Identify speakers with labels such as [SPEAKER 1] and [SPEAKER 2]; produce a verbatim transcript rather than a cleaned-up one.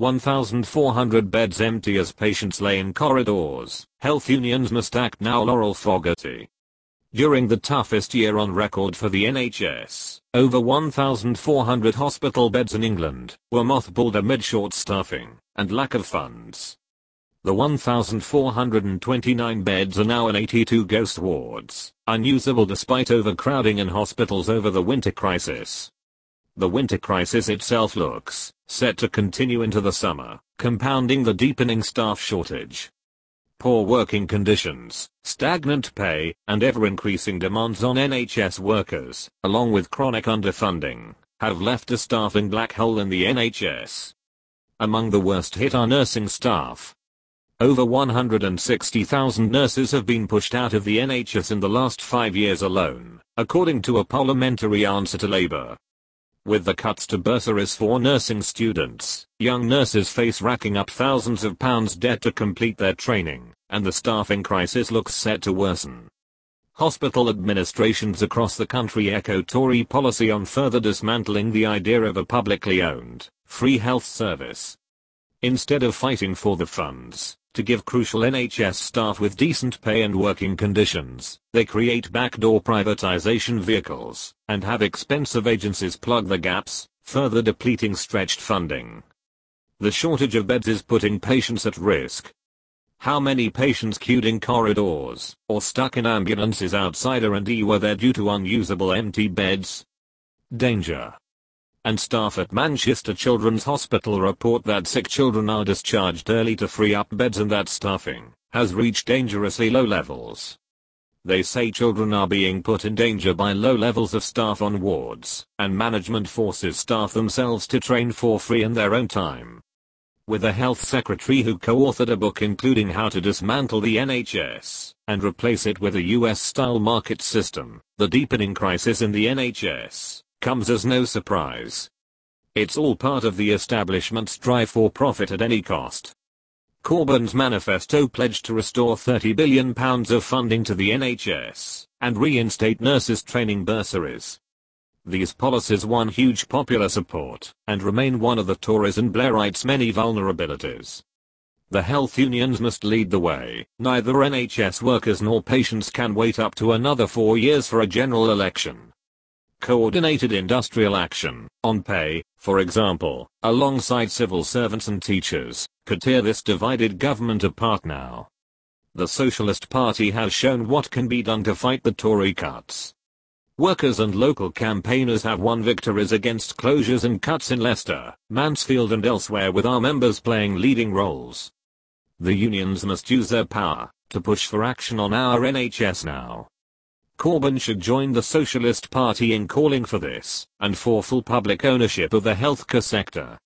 [SPEAKER 1] one thousand four hundred beds empty as patients lay in corridors. Health unions must act now. Laurel Fogarty. During the toughest year on record for the N H S, over one thousand four hundred hospital beds in England were mothballed amid short staffing and lack of funds. The one thousand four hundred twenty-nine beds are now in eighty-two ghost wards, unusable despite overcrowding in hospitals over the winter crisis. The winter crisis itself looks set to continue into the summer, compounding the deepening staff shortage. Poor working conditions, stagnant pay, and ever-increasing demands on N H S workers, along with chronic underfunding, have left a staffing black hole in the N H S. Among the worst hit are nursing staff. Over one hundred sixty thousand nurses have been pushed out of the N H S in the last five years alone, according to a parliamentary answer to Labour. With the cuts to bursaries for nursing students, young nurses face racking up thousands of pounds debt to complete their training, and the staffing crisis looks set to worsen. Hospital administrations across the country echo Tory policy on further dismantling the idea of a publicly owned, free health service. Instead of fighting for the funds to give crucial N H S staff with decent pay and working conditions, they create backdoor privatization vehicles and have expensive agencies plug the gaps, further depleting stretched funding. The shortage of beds is putting patients at risk. How many patients queued in corridors or stuck in ambulances outside R and D were there due to unusable empty beds? Danger. And staff at Manchester Children's Hospital report that sick children are discharged early to free up beds and that staffing has reached dangerously low levels. They say children are being put in danger by low levels of staff on wards, and management forces staff themselves to train for free in their own time. With a health secretary who co-authored a book including how to dismantle the N H S and replace it with a U S-style market system, the deepening crisis in the N H S comes as no surprise. It's all part of the establishment's drive for profit at any cost. Corbyn's manifesto pledged to restore thirty billion pounds of funding to the N H S and reinstate nurses' training bursaries. These policies won huge popular support and remain one of the Tories and Blairites' many vulnerabilities. The health unions must lead the way. Neither N H S workers nor patients can wait up to another four years for a general election. Coordinated industrial action, on pay, for example, alongside civil servants and teachers, could tear this divided government apart now. The Socialist Party has shown what can be done to fight the Tory cuts. Workers and local campaigners have won victories against closures and cuts in Leicester, Mansfield and elsewhere, with our members playing leading roles. The unions must use their power to push for action on our N H S now. Corbyn should join the Socialist Party in calling for this, and for full public ownership of the healthcare sector.